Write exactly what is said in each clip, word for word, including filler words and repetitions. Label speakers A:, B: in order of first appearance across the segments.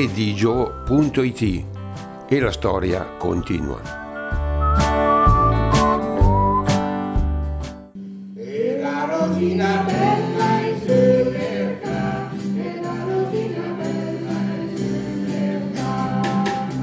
A: digio punto it e la storia continua.
B: E la rosina bella è sul mercato, e la rosina bella è sul mercato.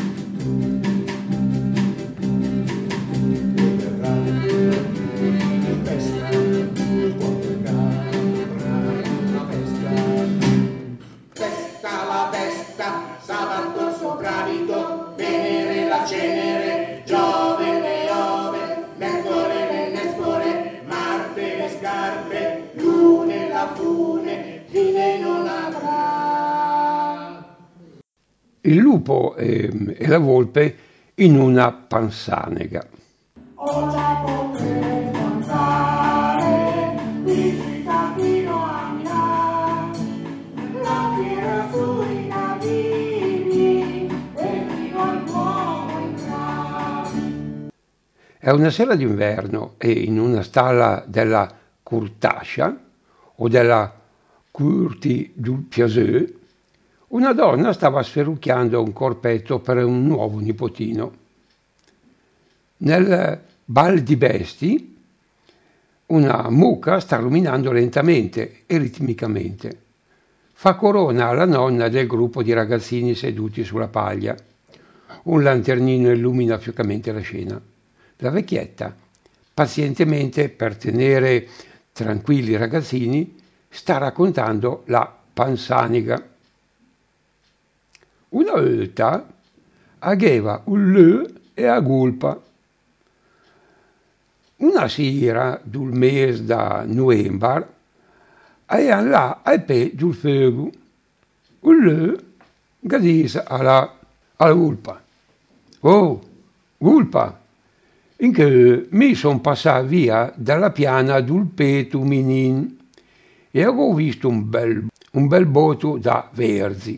B: Il mercato di festa, quando il capra una festa. Festa la festa, sabato sopravvito, Venere la cenere, Giove le ove, Mercole le nespole, Marte le scarpe, Lune la fune, fine non avrà.
A: Il lupo e, e la volpe in una pansanega.
B: O la potrei mangiare, visita fino a Milano, la fiera sui navigli e fino al Duomo entrare.
A: È una sera d'inverno e in una stalla della Curtascia o della Curti du Piazzeu una donna stava sferrucchiando un corpetto per un nuovo nipotino. Nel bal di besti una mucca sta ruminando lentamente e ritmicamente. Fa corona alla nonna del gruppo di ragazzini seduti sulla paglia. Un lanternino illumina fiocamente la scena. La vecchietta, pazientemente per tenere tranquilli i ragazzini, sta raccontando la pansaniga. Una volta aveva un leu e a gulpa. Una sera dul mese da novembre aian là al pe dul fuoco. Un leu gadisa alla, alla gulpa. Oh, gulpa, in che mi son passato via dalla piana dul petu minin e avevo visto un bel, un bel boto da verzi.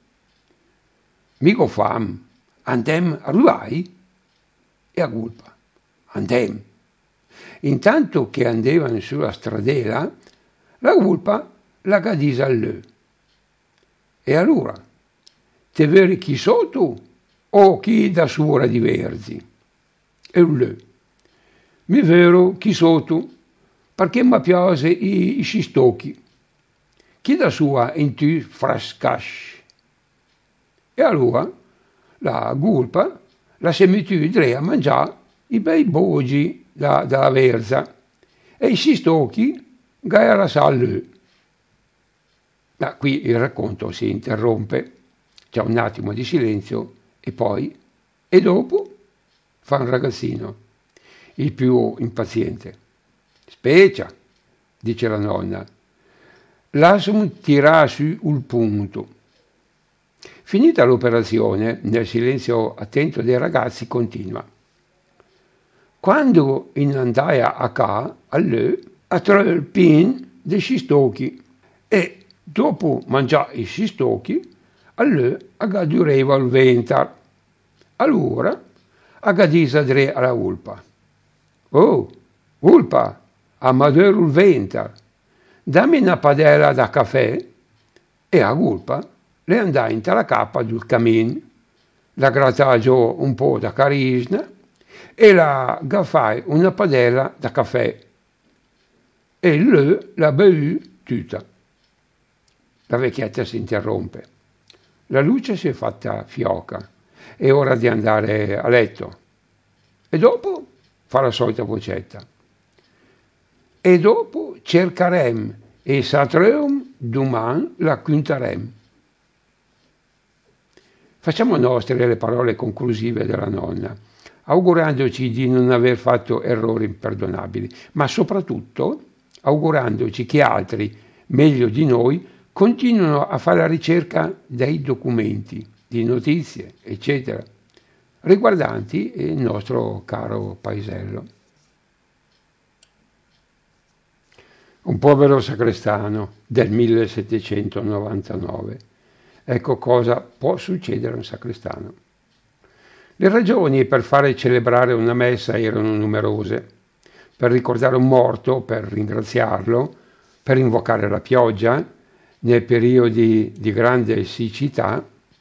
A: Mico fam, andem arrivai? E a gulpa, andem. Intanto che andavano sulla stradella, la gulpa la cadisa al leu. E allora, te veri chi sotto o chi da sopra di verzi? E un leu. Mi vero chi sotto, perché mi piace i, i scistocchi. Chi da sua in tu frascasci. E allora la gulpa la si mettù dre a mangiare i bei bogi da, dalla verza e i scistocchi gaia la sal. Ma qui il racconto si interrompe, c'è un attimo di silenzio e poi, e dopo, fa un ragazzino, il più impaziente. Specia, dice la nonna, lasciami tirare su il punto. Finita l'operazione, nel silenzio attento dei ragazzi continua. Quando in andai a ca, all'è, a trovare il pin dei scistocchi e dopo mangiare i scistocchi, all'è aggadureva il ventar. Allora, aggadisa dre alla ulpa. Oh, ulpa, a maduro il ventar, dammi una padella da caffè e a ulpa le andai in la cappa del camin, la grattaggio un po' da carisna e la gaffai una padella da caffè e lui la bevu tutta. La vecchietta si interrompe. La luce si è fatta fioca, è ora di andare a letto. E dopo fa la solita vocetta. E dopo cercarem e satrem duman la quintarem. Facciamo nostre le parole conclusive della nonna, augurandoci di non aver fatto errori imperdonabili, ma soprattutto augurandoci che altri, meglio di noi, continuino a fare la ricerca dei documenti, di notizie, eccetera, riguardanti il nostro caro paesello. Un povero sacrestano del millesettecentonovantanove. Ecco cosa può succedere a un sacrestano. Le ragioni per fare celebrare una messa erano numerose. Per ricordare un morto, per ringraziarlo, per invocare la pioggia nei periodi di grande siccità,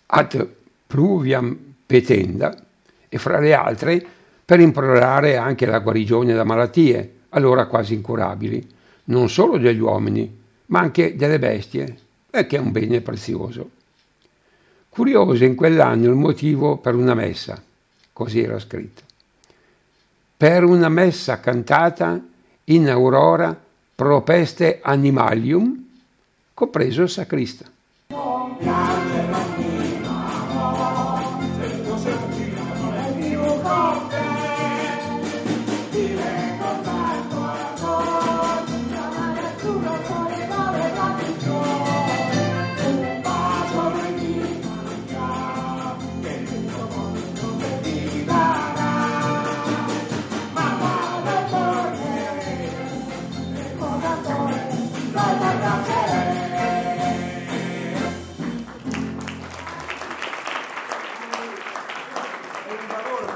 A: ad pluviam petenda, e fra le altre per implorare anche la guarigione da malattie, allora quasi incurabili, non solo degli uomini, ma anche delle bestie, e che è un bene prezioso. Curioso in quell'anno il motivo per una messa, così era scritto. Per una messa cantata in aurora propeste animalium, compreso il sacrista.
B: Non piange bambina, no, se il tuo sentire non è più forte, divento tanto ancora, ma nessuno voleva le gratitudini, un bacio di mangia, che tutto mondo non ti darà, ma vale tornare, e cosa torne, vai da piacere.
C: È un valore